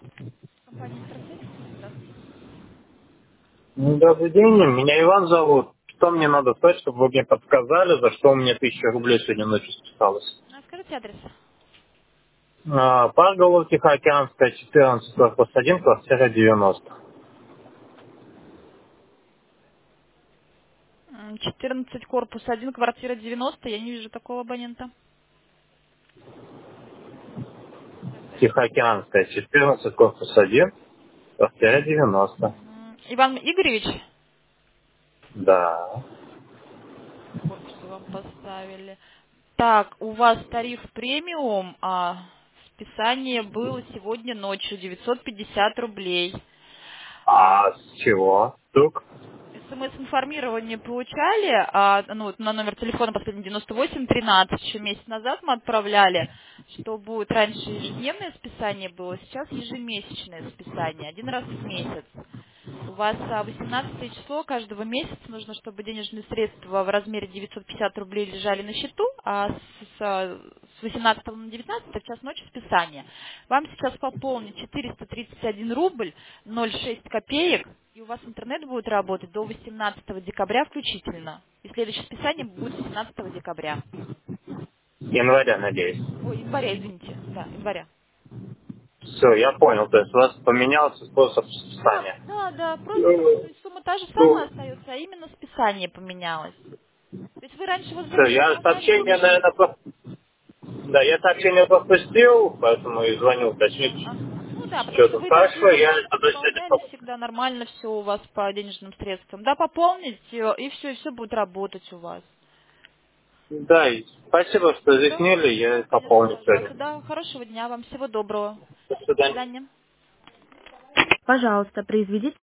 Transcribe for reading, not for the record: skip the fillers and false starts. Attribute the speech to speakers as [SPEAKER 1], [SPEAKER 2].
[SPEAKER 1] Компания «Интерсервис». Здравствуйте.
[SPEAKER 2] Добрый день, меня Иван зовут. Что мне надо сказать, чтобы вы мне подсказали, за что у меня 1000 рублей сегодня ночью списалось?
[SPEAKER 1] А скажите адрес.
[SPEAKER 2] Парголов, Тихоокеанская, 14, корпус 1, квартира 90.
[SPEAKER 1] 14, корпус 1, квартира 90. Я не вижу такого абонента. Так, дальше.
[SPEAKER 2] Тихоокеанская, 14, корпус 1, квартира 90.
[SPEAKER 1] Иван Игоревич?
[SPEAKER 2] Да.
[SPEAKER 1] Корпусы вам поставили. Так, у вас тариф премиум, а списание было сегодня ночью 950 рублей.
[SPEAKER 2] А с чего? Вдруг?
[SPEAKER 1] СМС-информирование получали, ну, вот на номер телефона последний 9813, еще месяц назад мы отправляли, что будет раньше ежедневное списание было, сейчас ежемесячное списание, один раз в месяц. У вас 18 число каждого месяца нужно, чтобы денежные средства в размере 950 рублей лежали на счету, а с 18 на 19 в час ночи списание. Вам сейчас пополнить 431 рубль 0,6 копеек, и у вас интернет будет работать до 18 декабря включительно. И следующее списание будет 18 декабря.
[SPEAKER 2] Января, надеюсь.
[SPEAKER 1] Ой, января, извините. Да, января.
[SPEAKER 2] Все, я понял. То есть у вас поменялся способ
[SPEAKER 1] Да,
[SPEAKER 2] списания.
[SPEAKER 1] да, да, просто сумма та же самая остается, а именно списание поменялось. То есть вы раньше вот
[SPEAKER 2] Все,
[SPEAKER 1] взносы
[SPEAKER 2] я
[SPEAKER 1] выполняли
[SPEAKER 2] сообщение,
[SPEAKER 1] денежные?
[SPEAKER 2] наверное, да, я сообщение пропустил, поэтому и звонил уточнить,
[SPEAKER 1] Ага. Ну да, потому
[SPEAKER 2] что
[SPEAKER 1] что
[SPEAKER 2] тут.
[SPEAKER 1] вы раньше
[SPEAKER 2] Хорошо, я
[SPEAKER 1] взносы
[SPEAKER 2] тогда сегодня
[SPEAKER 1] выполняли всегда нормально все у вас по денежным средствам. Да, пополнить, и все будет работать у вас.
[SPEAKER 2] Да, и спасибо, что
[SPEAKER 1] Да,
[SPEAKER 2] разъяснили,
[SPEAKER 1] да,
[SPEAKER 2] я
[SPEAKER 1] конечно,
[SPEAKER 2] пополню
[SPEAKER 1] пожалуйста.
[SPEAKER 2] сегодня.
[SPEAKER 1] Да, хорошего дня вам, всего доброго.
[SPEAKER 2] До
[SPEAKER 1] До
[SPEAKER 2] свидания.
[SPEAKER 1] свидания.
[SPEAKER 3] Пожалуйста, произведите